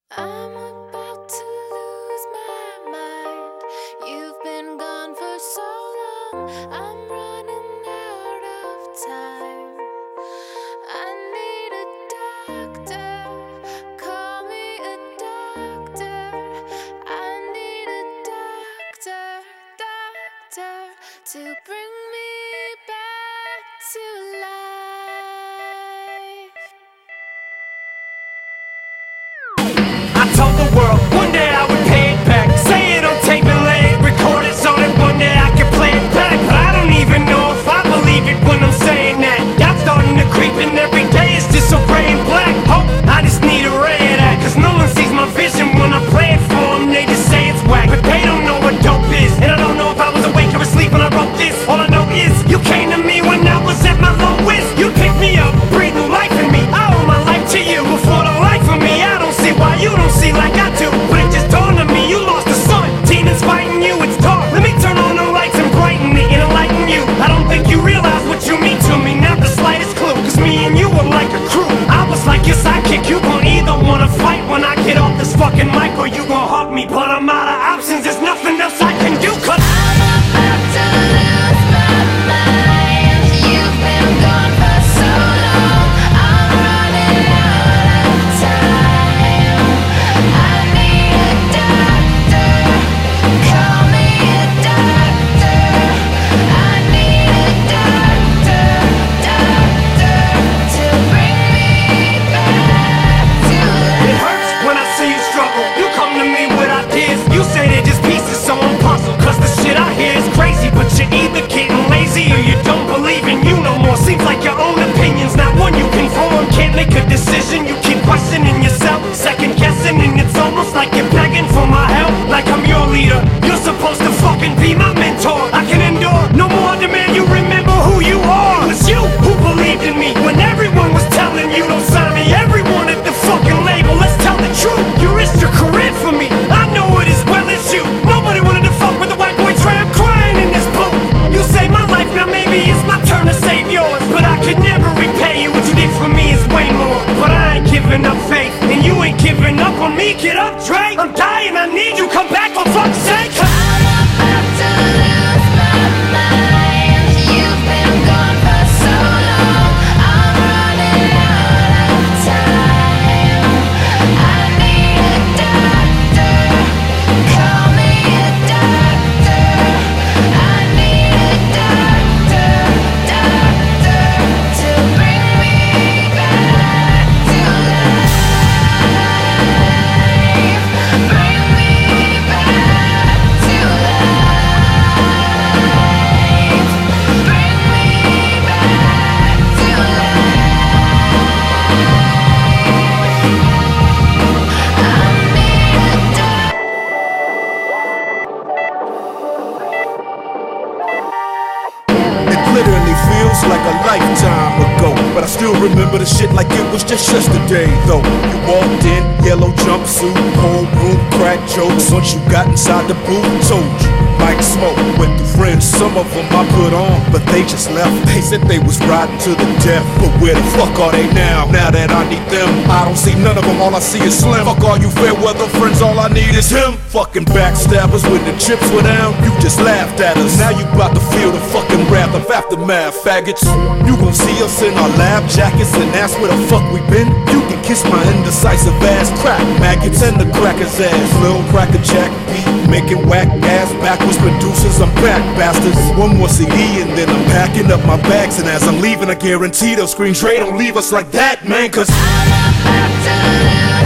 I'm about to lose my mind. You've been gone for so long. I'm running out of time. I need a doctor. Call me a doctor. I need a doctor to bring me back to life. I told the world one day I would pay it back. Say it on tape and lay it recorded so that one day I could play it back. But I don't even know if I believe it when I'm saying that. Doubt's starting to creep and every day it's just so gray and black. Hope I just need a ray of that, cause no one sees my vision when I play it for them. They just say it's whack, but they don't know what dope is. And I don't know if I was awake or asleep when I wrote this. All I know is you came to me when I was at my lowest. You picked me up, breathed new life in me. I owe my life to you. Before the life of me, I don't see why you don't see like I do. But it just dawned on me, you lost the sun. Demons fighting you, it's dark. Let me turn on the lights and brighten it and enlighten you. I don't think you realize what you mean to me, not the slightest clue. Cause me and you were like a crew. I was like your sidekick, you gon' either wanna fight when I get off this fucking mic, or you gon' hug me. But I'm out of options, there's nothing else I can do. Cause I'm about to lose my mind. You've been gone for so long. I'm running out of time. I need a doctor. Call me a doctor. I need a doctor to bring me back to it life. hurts when I see you struggle. You come to me with ideas, you say they're just pieces, so I'm puzzled. Cause the shit I hear is crazy, but you're either getting lazy or you don't believe in you no more. Seems like your own opinion's not one you can form. Can't make a decision, you keep questioning yourself, second guessing, and it's almost like you're begging for my help. Like I'm your leader, you're supposed to fucking be my mentor. I can endure no more demand you remember who you are. It was you who believed in me when everyone was telling you don't sign me. Everyone at the fucking label, let's tell the truth. You risked your career for me, I know it as well as you. Nobody wanted to fuck with the white boy Trey. I'm crying in this boat. You saved my life, now maybe it's my turn to save yours. But I could never repay you, what you did for me is way more. But I ain't giving up faith, and you ain't giving up on me. Get up, Trey, I'm dying, I need you, come back for fuck's sake. I'm about to lose my mind. You've been gone for so long. I'm running out of time. I need a doctor. Call me a doctor. I need a doctor to bring me back to life. Bring me back to life. Bring me back to life. I need a doctor. It literally feels like a lifetime ago, but I still remember the shit like it was just yesterday. Though you walked in, yellow jumpsuit, whole room, crack jokes. Once you got inside the booth, told you Mike Smoke with the friends. Some of them I put on, but they just left. They said they was riding to the death, but where the fuck are they now? Now that I need them, I don't see none of them. All I see is Slim. Fuck all you fair weather friends, all I need is him. Fucking backstabbers, when the chips were down, you just laughed at us. Now you bout to feel the fucking wrath of aftermath, faggots. You gon' see us in our lab jackets and ask where the fuck we been. You can kiss my indecisive ass, crack maggots and the cracker's ass. Lil' cracker jack beat, making whack ass backwards producers. I'm back, bastards. One more CD and then I'm packing up my bags. And as I'm leaving, I guarantee they'll scream, Dre, don't leave us like that, man. Cause I'm about to lose